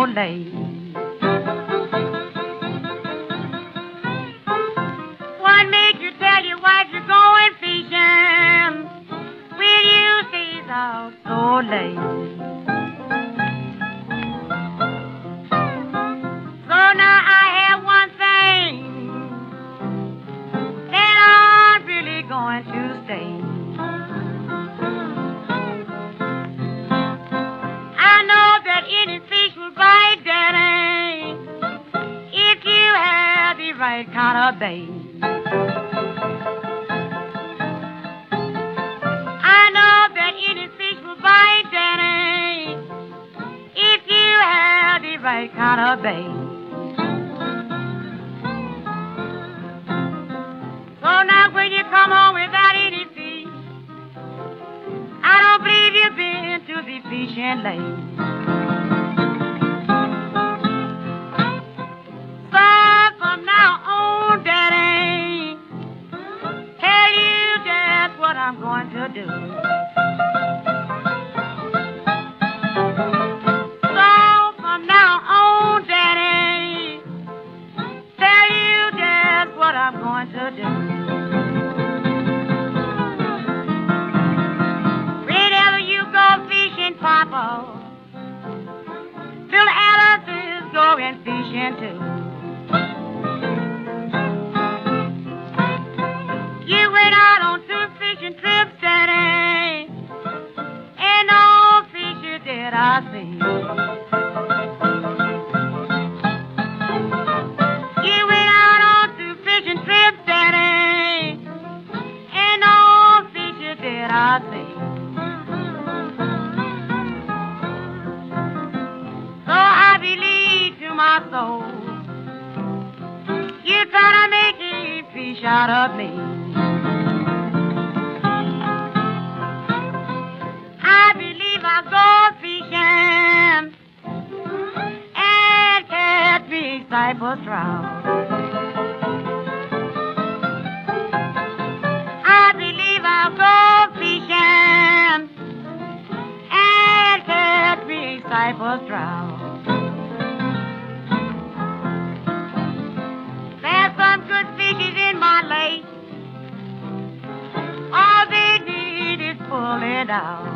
late. What made you tell your wife you're going fishing when you stays out so late? So now I have one thing that I'm really going to say. I know that any fish will bite, Daddy, if you have the right kind of bait. I know that any fish will bite, Daddy, if you have the right kind of bait. So now when you come home without any fish, I don't believe you've been to the fishing lake. So from now on, Daddy, tell you just what I'm going to do. So from now on, Daddy, tell you just what I'm going to do. Whenever you go fishing, Papa, little Alice is going fishing too. You went out on 2 fishing trips, Daddy, and no fish did I see. You went out on 2 fishing trips, Daddy, and no fish did I see. So I believe to my soul, you're trying to make a fish out of me. I believe I'll go fishing and catch me cypress trout. I believe I'll go fishing and catch me cypress trout. There's some good fishes in my lake. All they need is pull it out.